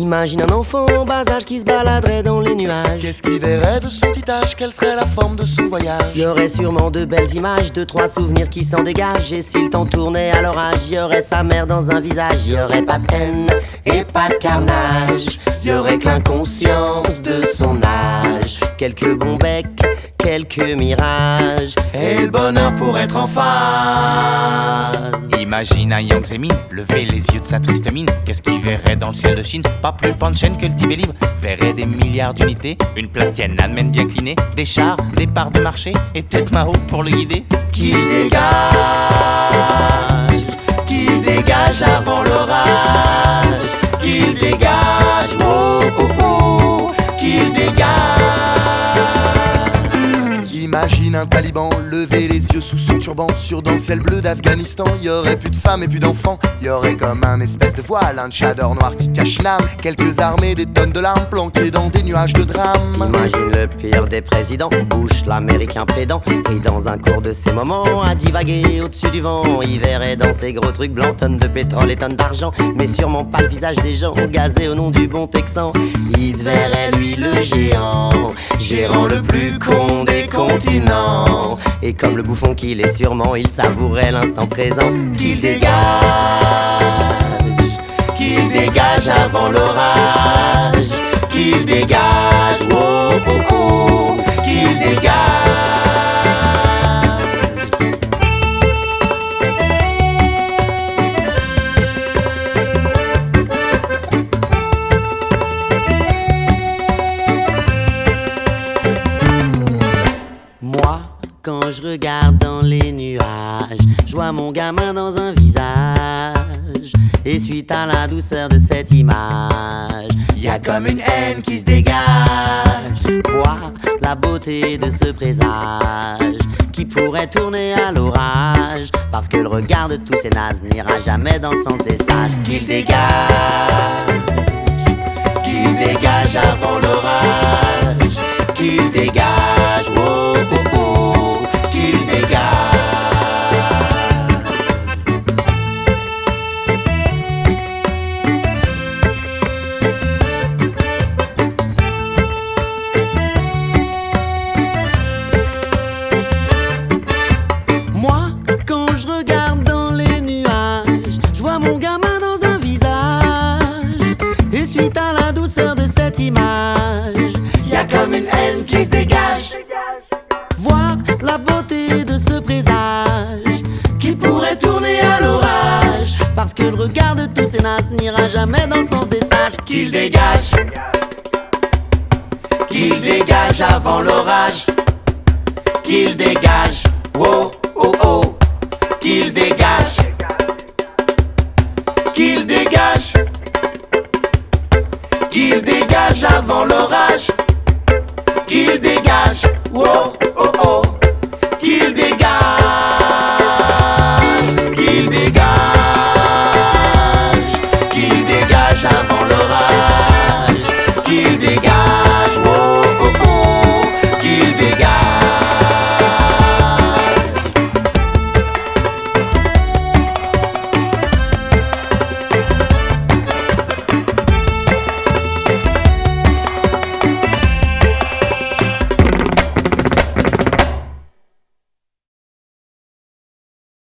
Imagine un enfant en bas âge qui se baladerait dans les nuages. Qu'est-ce qu'il verrait de son petit âge? Quelle serait la forme de son voyage? Y aurait sûrement de belles images, deux, trois souvenirs qui s'en dégagent. Et si le temps tournait à l'orage, y aurait sa mère dans un visage. Y aurait pas de haine et pas de carnage. Y aurait que l'inconscience de son âge. Quelques bons becs, quelques mirages. Et le bonheur pour être en phase. Imagine un Yang Zemin lever les yeux de sa triste mine. Qu'est-ce qu'il verrait dans le ciel de Chine? Pas plus Panchen que le Tibet libre. Verrait des milliards d'unités, une place Tiananmen bien clinée, des chars, des parts de marché et peut-être Mao pour le guider. Qu'il dégage avant l'orage. Qu'il dégage, oh oh oh, qu'il dégage. Imagine un taliban lever les yeux sous son turban. Sur dans le ciel bleu d'Afghanistan, y aurait plus de femmes et plus d'enfants. Y aurait comme un espèce de voile, un tchador noir qui cache une âme. Quelques armées, des tonnes de larmes planquées dans des nuages de drame. Imagine le pire des présidents, Bush l'américain pédant, qui dans un cours de ses moments a divagué au-dessus du vent. Il verrait dans ses gros trucs blancs tonnes de pétrole et tonnes d'argent, mais sûrement pas le visage des gens gazés au nom du bon texan. Il se verrait lui le géant, gérant le plus con des continents. Et comme le bouffon qu'il est sûrement, il savourait l'instant présent. Qu'il dégage avant l'orage. Qu'il dégage, oh oh oh, qu'il dégage. Moi, quand je regarde dans les nuages, je vois mon gamin dans un visage. Et suite à la douceur de cette image, y a comme une haine qui se dégage. Voir la beauté de ce présage qui pourrait tourner à l'orage, parce que le regard de tous ces nazes n'ira jamais dans le sens des sages. Qu'il dégage avant l'orage. Qu'il dégage, oh oh oh, qu'il dégage. Moi, quand je regarde dans les nuages, je vois mon gamin dans un visage. Et suite à la douceur de cette image, y a comme une haine qui se dégage. Voir la beauté de ce présage qui pourrait tourner à l'orage, parce que le regard de tous ces nazes n'ira jamais dans le sens des sages. Qu'il dégage avant l'orage. Qu'il dégage, oh oh oh, qu'il dégage. Qu'il dégage avant l'orage. Qu'il dégage, wow.